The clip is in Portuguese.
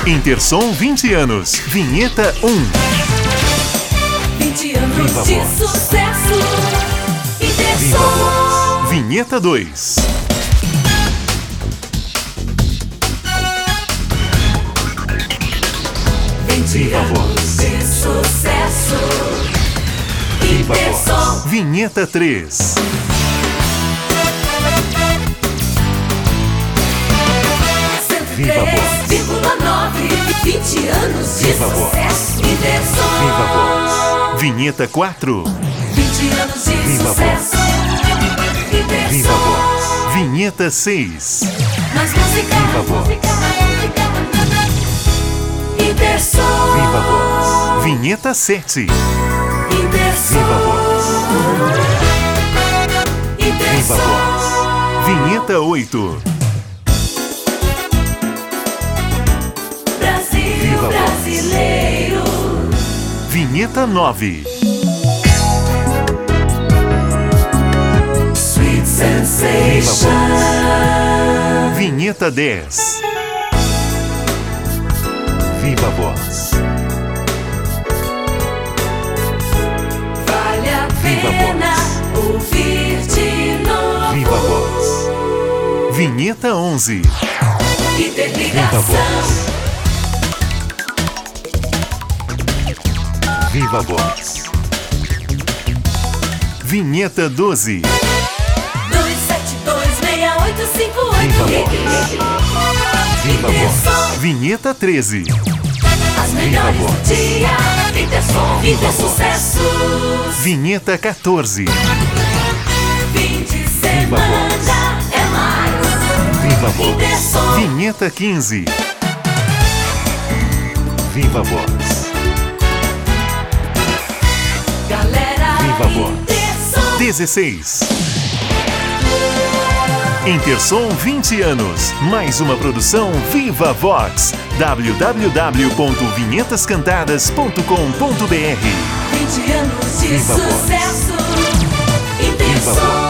Intersom 20 anos. Vinheta 1. 20 anos Viva de Voz. sucesso. Viva Intersom. Voz. Vinheta 2. Viva Voz. De sucesso. Viva Intersom. Voz. Vinheta 3. Viva Voz. 103,9. 20 anos de Viva Voz. sucesso. Intersom. Viva Voz. Vinheta 4. 20 anos de Viva sucesso. Intersom. Viva Voz. Vinheta 6. Mais música. Viva Voz. Intersom. Viva Voz. Vinheta 7. Intersom. Viva Voz. Viva Intersom. Voz. Vinheta 8. Brasil Viva Voz. brasileiro. Vinheta 9. Sweet sensation. Vinheta 10. Viva Voz. Vale a Viva pena ouvir de novo. Viva Voz. Vinheta 11. Interligação. Viva Voz. Vinheta 12. 2726858. Viva Viva Voz. Intersom. Vinheta 13. As melhores Voz. do dia. Intersom. Viva Voz. Intersucessos. Vinheta 14. Fim de Voz. semana é mais. Viva Voz. Intersom. Vinheta 15. Viva Voz. Galera Viva Voz. Intersom. 16. Intersom 20 anos. Mais uma produção Viva Vox. www.vinhetascantadas.com.br 20 anos de Viva Voz. sucesso. Viva Intersom. Voz.